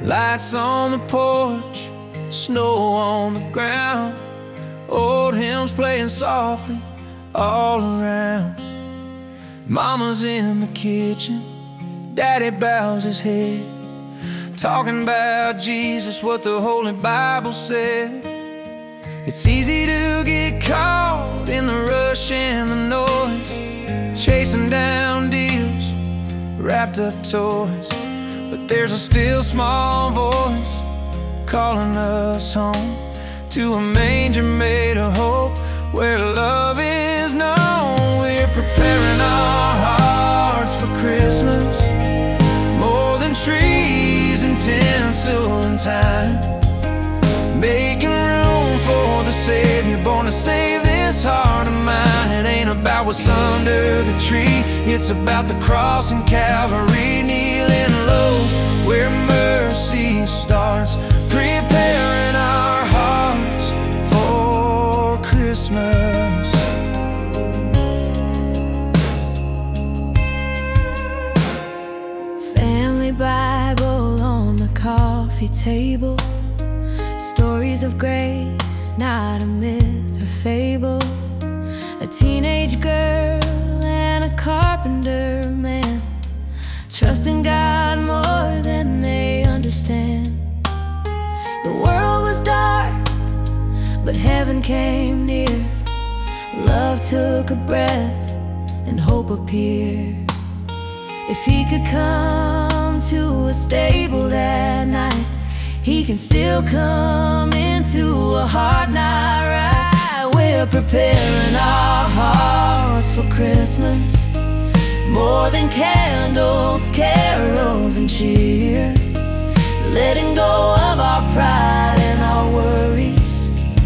Lights on the porch, snow on the ground, old hymns playing softly all around. Mama's in the kitchen, Daddy bows his head, talking about Jesus, what the Holy Bible said. It's easy to get caught in the rush and the noise, chasing down deals, wrapped up toys. But there's a still small voice calling us home to a manger made of hope, where love is known. We're preparing our hearts for Christmas, more than trees and tinsel and time, making room for the Savior born to save this heart of mine. It ain't about what's under the tree, it's about the cross and Calvary, kneeling low where mercy starts, preparing our hearts for Christmas. Family Bible on the coffee table, stories of grace, not a myth or fable. A teenage girl and a carpenter man, trusting God more than they understand. The world was dark, but heaven came near. Love took a breath and hope appeared. If he could come to a stable that night, he can still come into a heart not right. We're preparing our hearts for Christmas, more than candles, carols, and cheer, letting go of our pride and our worries,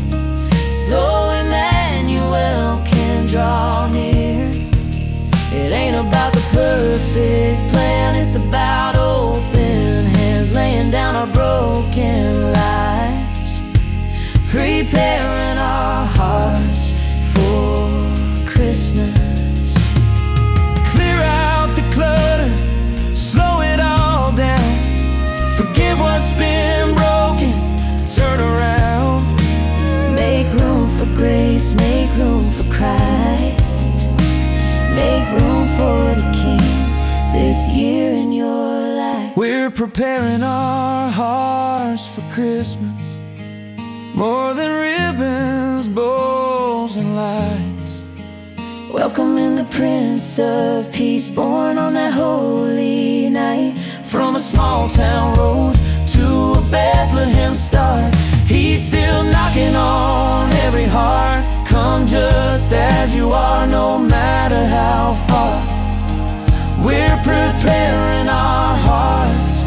so Emmanuel can draw near. It ain't about the perfect plan, it's about open hands, laying down our broken lives, preparing our hearts for Christmas. Clear out the clutter, slow it all down, forgive what's been broken, turn around. Make room for grace, make room for Christ, make room for the King this year in your life. We're preparing our hearts for Christmas, more than ribbons, bows, and lights, welcoming the Prince of Peace, born on that holy night. from a small town road to a Bethlehem star. He's still knocking on every heart. Come just as you are, no matter how far. We're preparing our hearts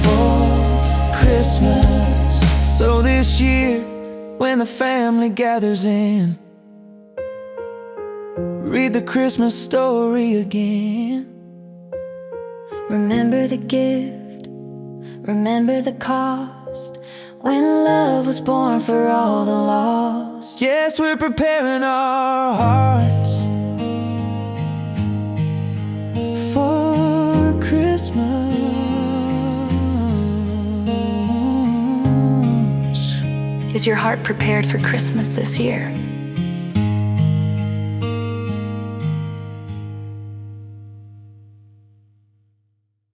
for Christmas. So this year, when the family gathers in, read the Christmas story again. Remember the gift, remember the cost, when love was born for all the lost. Yes, we're preparing our hearts for Christmas. Is your heart prepared for Christmas this year?